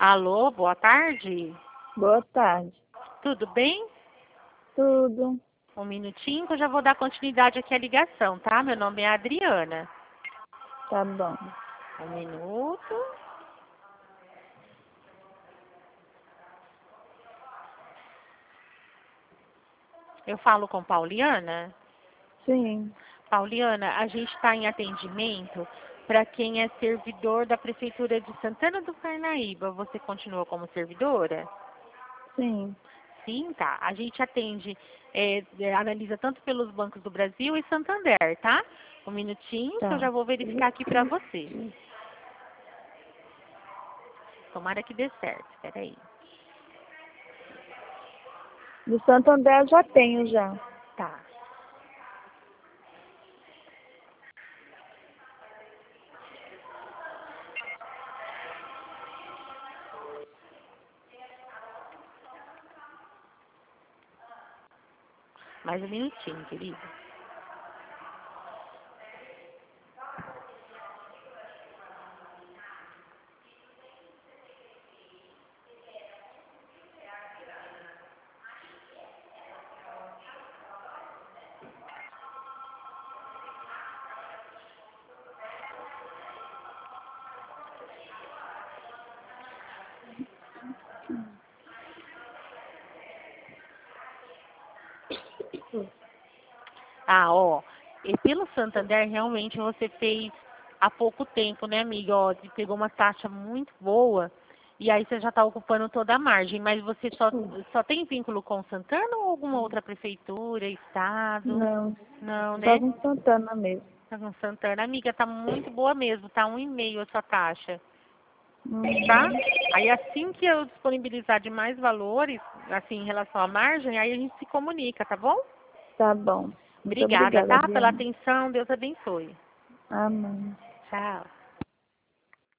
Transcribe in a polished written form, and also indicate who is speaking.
Speaker 1: Alô, boa tarde.
Speaker 2: Boa tarde.
Speaker 1: Tudo bem?
Speaker 2: Tudo.
Speaker 1: Um minutinho que eu já vou dar continuidade aqui à ligação, tá? Meu nome é Adriana.
Speaker 2: Tá bom.
Speaker 1: Um minuto. Eu falo com Pauliana?
Speaker 2: Sim.
Speaker 1: Pauliana, a gente está em atendimento para quem é servidor da Prefeitura de Santana do Parnaíba. Você continua como servidora?
Speaker 2: Sim.
Speaker 1: Sim, tá. A gente atende, analisa tanto pelos bancos do Brasil e Santander, tá? Um minutinho que eu
Speaker 2: Tá.
Speaker 1: já vou verificar aqui para você. Tomara que dê certo. Espera aí.
Speaker 2: Do Santander eu já tenho já.
Speaker 1: Tá. Mais um minutinho, querida. Ah, ó. E pelo Santander, realmente você fez há pouco tempo, né, amiga? Ó, você pegou uma taxa muito boa e aí você já está ocupando toda a margem. Mas você só tem vínculo com Santana ou alguma outra prefeitura, estado?
Speaker 2: Não.
Speaker 1: Não,
Speaker 2: Só
Speaker 1: né?
Speaker 2: com Santana mesmo.
Speaker 1: Tá com Santana. Amiga, tá muito boa mesmo. Tá 1,5 a sua taxa, tá?
Speaker 2: Uhum.
Speaker 1: Aí assim que eu disponibilizar de mais valores, assim, em relação à margem, aí a gente se comunica, tá bom?
Speaker 2: Tá bom. Muito
Speaker 1: Obrigada,
Speaker 2: obrigada,
Speaker 1: tá? Pela
Speaker 2: Adriana.
Speaker 1: atenção. Deus abençoe.
Speaker 2: Amém.
Speaker 1: Tchau.